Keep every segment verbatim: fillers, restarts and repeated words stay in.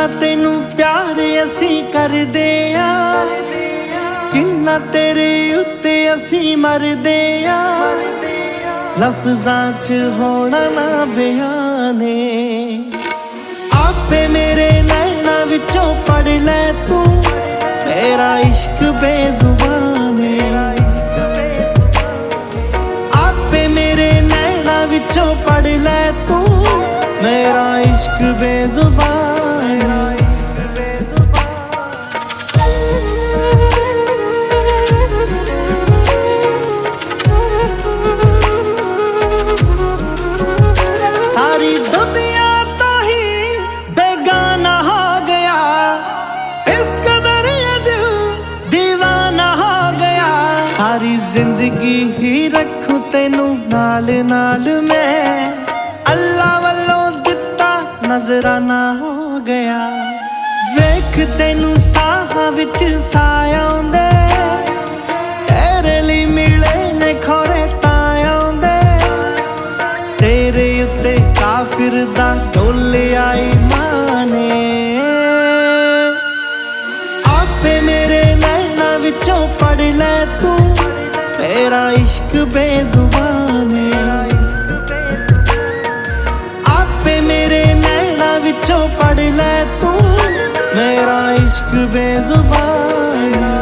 किन्ना तेनू प्यार असी करदे आ, किन्ना तेरे उत्ते असी मरदे आ। लफ्जां च होना ना बयाने, आपे मेरे नैना विचों पढ़ ले तू, मेरा इश्क बेजुबान है। आपे मेरे नैना विचों पढ़ ले तू, मेरा इश्क बेजुबान है। सारी दुनिया तो ही बेगाना हो गया, इस कदर ये दिल दीवाना हो गया। सारी जिंदगी ही रखूं तेनू नाल नाल मैं, अल्लाह वालों दिता नजराना हो गया। वेख तेनू साहां विच साया आउंदे, तेरे लिए मिले ने खोरे तां आउंदे। तेरे उत्ते काफिर दा डोलिया ईमाने, आपे मेरे नैना विचों पढ़ ले तू, मेरा इश्क बेजुबान है। आपे मेरे नैना विचों पढ़ ले तू, मेरा इश्क बेजुबान है।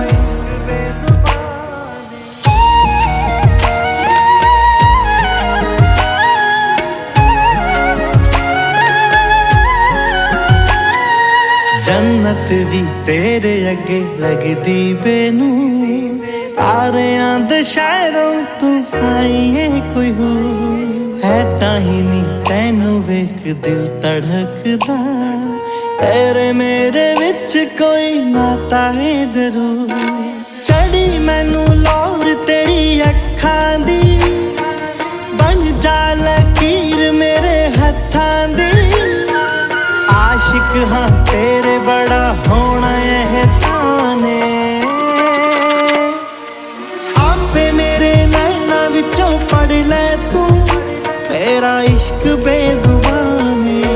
जन्नत भी तेरे अगे लगदी बेनू, तारियां दे शहरों तू आई है कोई हो। है ताही नी तैनू वेख दिल धड़कदा, तेरे मेरे विच कोई नाता है जरूर। चढ़ी मैनू लौर तेरी अखां दी, बन जा लकीर मेरे हत्थां दी। आशिक हाँ तेरे बड़ा होना एहसान है। आपे मेरे नैना विचों पढ़ ले तू, मेरा इश्क बेजुबान है।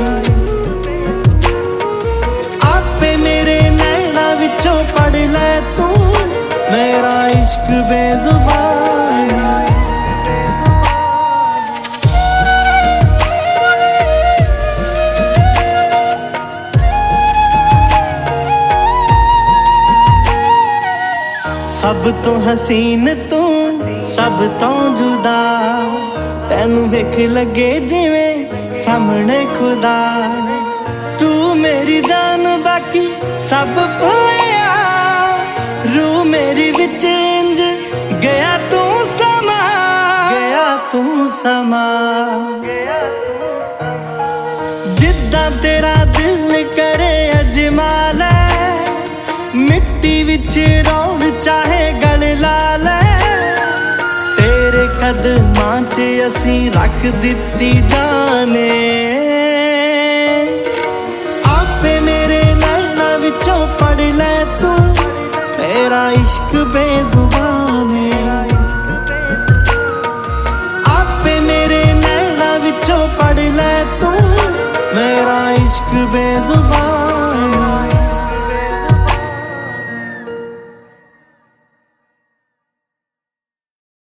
आपे मेरे नैना विचों पढ़ ले तू, मेरा इश्क बेजुबान है। सब तो हसीन तू सब तो जुदा, तैनू वेख लगे जिवें सामने खुदा। तू मेरी जान बाकी सब भुलिया, रूह मेरी विच इंज गया तू समा, गया तू समा। जिद्दां तेरा दिल करे अजमाल, मिट्टी विच रौड़ चाहे गल ला ले। तेरे कदमां च असी रख दिती जाने, आपे मेरे नैना विचों पढ़ ले तू, मेरा इश्क बेजुबान।